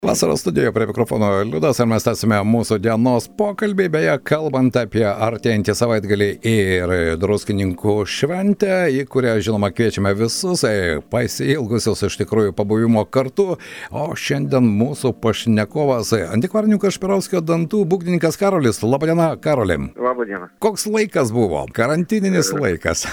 Vasaros studijoje prie mikrofono Liudas ir mes tęsime mūsų dienos pokalbį, beje, kalbant apie artėjantį savaitgalį ir Druskininkų šventę, į kurią, žinoma, kviečiame visus, pasiilgusius iš tikrųjų pabuvimo kartu, o šiandien mūsų pašnekovas Antikvarinių Kašpirovskio dantų būgnininkas Karolis. Labadiena, Karoli. Labadiena. Koks laikas buvo? Karantininis laikas.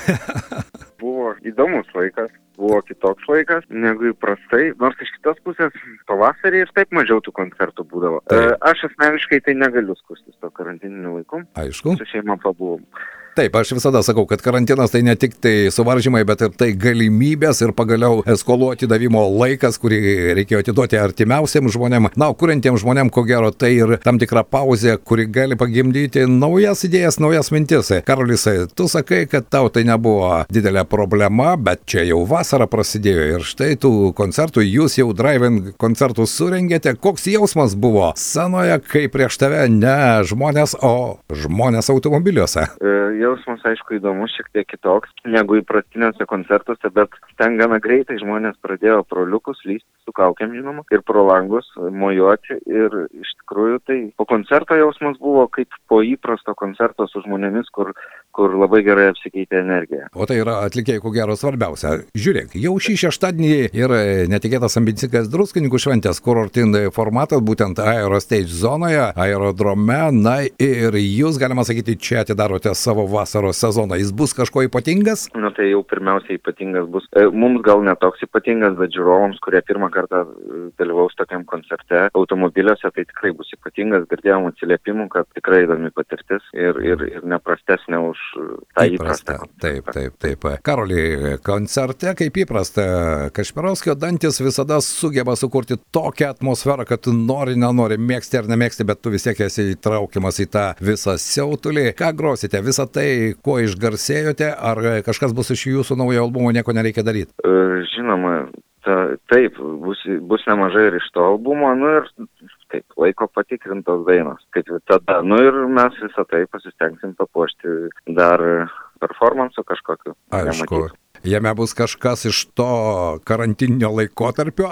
Buvo įdomus laikas. Buvo kitoks laikas negu įprastai, nors iš kitos pusės pavasarį ir taip mažiau tų koncertų būdavo. Aš asmeniškai tai negaliu skustis to karantininiu laiku. Aišku. Su šeima pabuvom. Taip, aš visada sakau, kad karantinas tai ne tik tai suvaržymai, bet ir tai galimybės ir pagaliau skolų atidavimo laikas, kurį reikėjo atiduoti artimiausiam žmonėm. Na, o kuriantiems žmonėm, ko gero, tai ir tam tikra pauzė, kuri gali pagimdyti naujas idėjas, naujas mintis. Karolis, tu sakai, kad tau tai nebuvo didelė problema, bet čia jau vasara prasidėjo ir štai tų koncertų, jūs jau drive-in koncertų surengėte. Koks jausmas buvo scenoje, kai prieš tave ne žmonės, o žmonės automobiliuose? Jausmas, aišku, įdomus, šiek tiek kitoks negu įprastiniuose koncertuose, bet ten gana greitai žmonės pradėjo pro liukus lysti su kaukėm, žinoma, ir pro langus mojuoti ir iš tikrųjų tai po koncerto jausmas buvo kaip po įprasto koncerto su žmonėmis, kur labai gerai apsikeitė energija. O tai yra atlikėjai, ko gero, svarbiausia. Žiūrėk, jau šį šeštadienį yra netikėtas ambicingas Druskininkų šventės kurortin formatas, būtent Aerostage zonoje, aerodrome, na ir jūs, galima sakyti, čia atidarote savo vasaros sezoną. Jis bus kažko ypatingas? Nu tai jau pirmiausia ypatingas bus. Mums gal netoks ypatingas, bet žiūrovams, kurie pirmą kartą dalyvaus tokiam koncerte automobiliuose, tai tikrai bus ypatingas. Girdėjom atsiliepimų, kad tikrai įdomi patirtis ir neprastesnė už tą įprastą. Taip. Karoli, koncerte, kaip įprasta, Kašpirovskio dantys visada sugeba sukurti tokią atmosferą, kad tu nenori, mėgsti ar nemėgsti, bet tu vis tiek esi įtraukiamas į tą visą siautulį. Ką grosite? Visą tai, kuo išgarsėjote, ar kažkas bus iš jūsų naujo albumo, nieko nereikia daryti? Žinoma, taip, bus nemažai ir iš to albumo, nu ir taip, laiko patikrintos dainos, kaip tada, nu ir mes visą tai pasistengsim papuošti dar performansu kažkokiu. Aišku, jame bus kažkas iš to karantininio laikotarpio?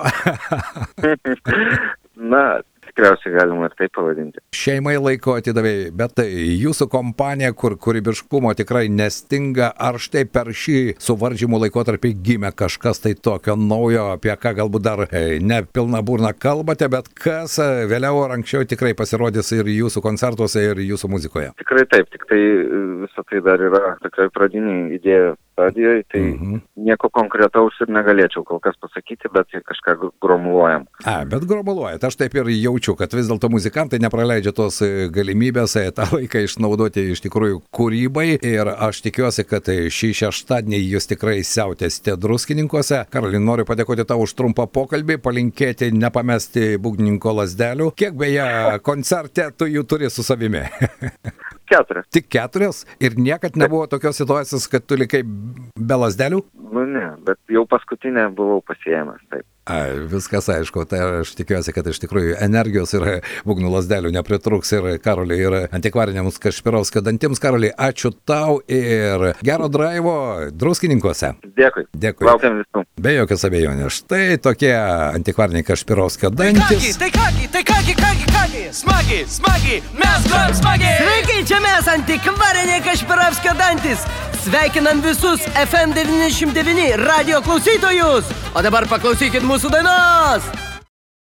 Na, tikriausiai galima ir taip pavadinti. Šeimai laiko atidavėjai, bet tai jūsų kompanija, kur kūrybiškumo tikrai nestinga, ar štai per šį suvaržymų laikotarpį gimė kažkas tai tokio naujo, apie ką galbūt dar ne pilna burna kalbate, bet kas vėliau ar anksčiau tikrai pasirodys ir jūsų koncertuose, ir jūsų muzikoje? Tikrai taip, tik tai visą tai dar yra tikrai pradinė idėja stadijoje, tai nieko konkretaus ir negalėčiau kol kas pasakyti, bet kažką gromuluojam. Bet gromuluojat, aš taip ir jaučiu, kad vis dėlto muzikantai nepraleidžia tos galimybės tą laiką išnaudoti iš tikrųjų kūrybai ir aš tikiuosi, kad šį šeštadienį jūs tikrai siautėsite Druskininkuose. Karoli, noriu padėkoti tau už trumpą pokalbį, palinkėti nepamesti būgnininko lazdelių. Kiek beje koncerte tu jų turi su savimi? 4. Tik 4? Ir niekad nebuvo tokios situacijos, kad tu likai be lazdelių? Nu ne, bet jau paskutinę buvau pasiėmęs, taip. Viskas aišku, tai aš tikiuosi, kad iš tikrųjų energijos ir būgnų lazdelių nepritrūks ir Karoliui, ir Antikvariniams Kašpirovskio dantims. Karoli, ačiū tau ir gero draivo Druskininkuose. Dėkui. Laukiam visų. Be jokios abejonės. Štai tokie Antikvariniai Kašpirovskio dantis. Tai kągi, smagi, mes grojam smagi. Sveiki, čia mes Antikvariniai Kašpirovskio dantis. Sveikinam visus FM 99 radio klausytojus. O dabar paklausykit mūsų dainos.